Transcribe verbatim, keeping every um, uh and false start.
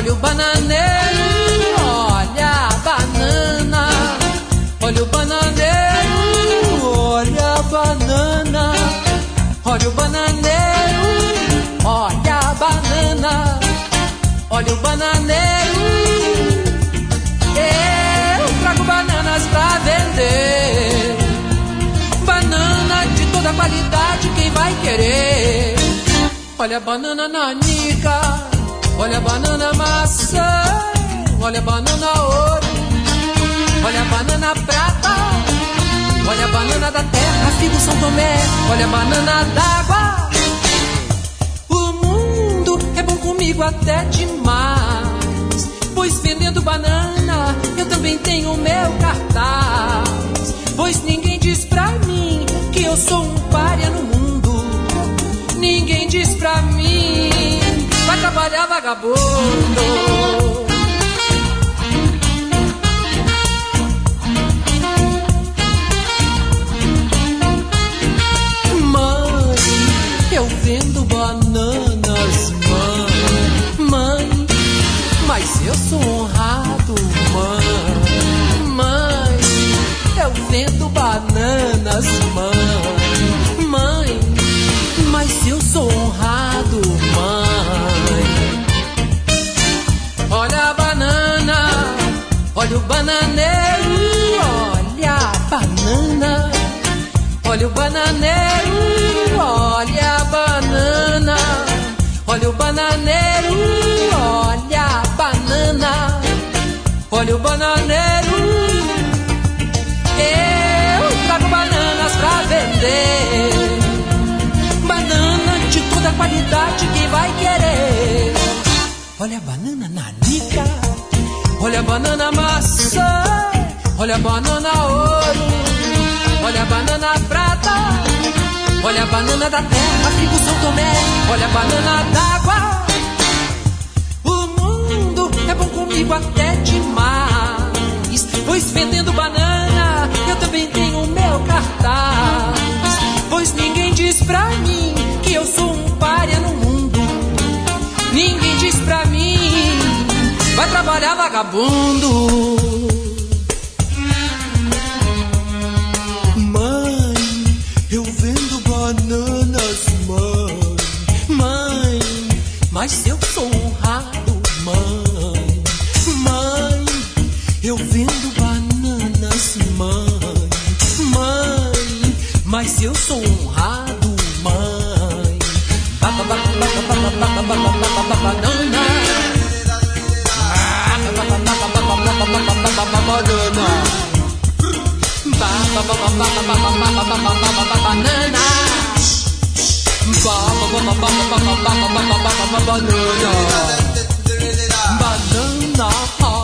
Olha o bananeiro, olha a banana. Olha o bananeiro, olha a banana. Olha o bananeiro, olha a banana. Olha o bananeiro, eu trago bananas pra vender. Banana de toda qualidade, quem vai querer? Olha a banana nanica, olha a banana maçã, olha a banana ouro, olha a banana prata, olha a banana da terra, figo São Tomé, olha a banana d'água. O mundo é bom comigo até demais, pois vendendo banana eu também tenho meu cartaz. Pois ninguém diz pra mim que eu sou um pária no mundo. Ninguém diz pra mim, vai trabalhar vagabundo. Eu vendo bananas, mãe, mãe, mas eu sou honrado, mãe, mãe. Eu vendo bananas, mãe, mãe, mas eu sou honrado, mãe. Olha a banana, olha o bananeiro, olha a banana. Olha o bananeiro, olha a banana. Olha o bananeiro, olha a banana. Olha o bananeiro, eu trago bananas pra vender. Banana de toda qualidade, quem vai querer? Olha a banana nanica, olha a banana maçã, olha a banana ouro, olha a banana prata, olha a banana da terra, figo São Tomé, olha a banana d'água. O mundo é bom comigo até demais, pois vendendo banana eu também tenho o meu cartaz. Pois ninguém diz pra mim que eu sou um pária no mundo. Ninguém diz pra mim, vai trabalhar vagabundo. Bananas, mãe, mãe, mas eu sou honrado, mãe, mãe. Eu vendo bananas, mãe, mãe, mas eu sou honrado, mãe. Banana, banana, banana, banana.